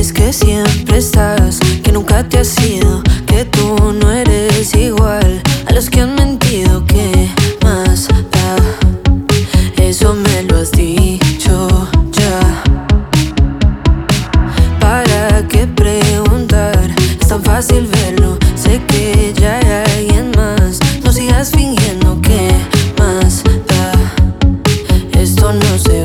dices que siempre estás, que nunca te has ido, que tú no eres igual a los que han mentido. ¿Qué más da? Eso me lo has dicho ya. ¿Para qué preguntar? Es tan fácil verlo. Sé que ya hay alguien más. No sigas fingiendo. ¿Qué más da? Esto no se